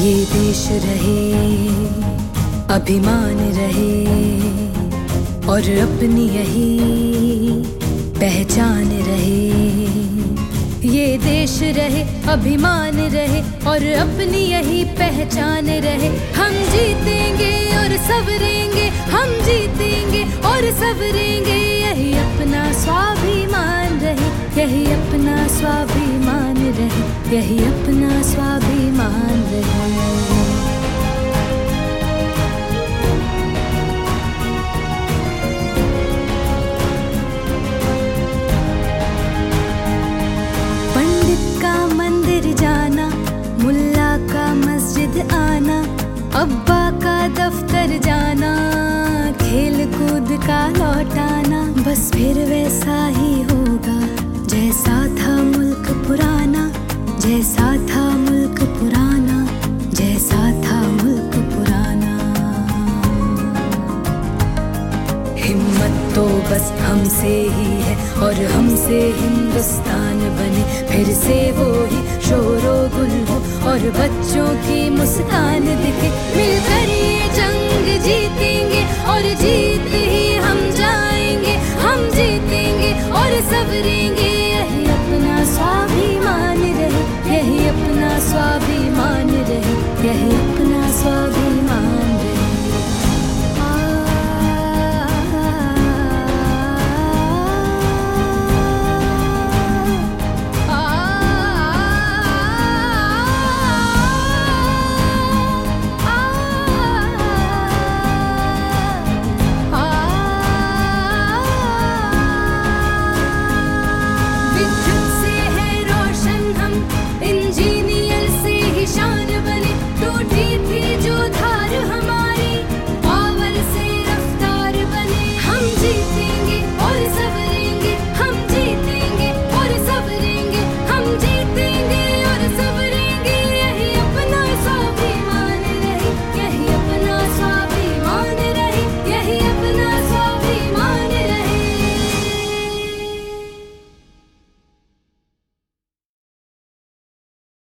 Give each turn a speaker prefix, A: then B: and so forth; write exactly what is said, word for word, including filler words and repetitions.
A: ये देश रहे, अभिमान रहे और अपनी यही पहचान रहे। ये देश रहे, अभिमान रहे और अपनी यही पहचान रहे। हम जीतेंगे और सवरेंगे, हम जीतेंगे और सवरेंगे। यही अपना स्वाभिमान रहे, यही अपना स्वाभिमान रहे, यही अपना स्वाभिमान रहे। जाना, मुल्ला का मस्जिद आना, अब्बा का दफ्तर जाना, खेल कूद का लौटाना, बस फिर वैसा ही होगा जैसा था मुल्क पुराना, जैसा था मुल्क पुराना, जैसा था मुल्क पुराना। हिम्मत तो बस हमसे ही है और हमसे हिंदुस्तान बने फिर से वो ही शोरो गुल हो और बच्चों की मुस्कान दिखे।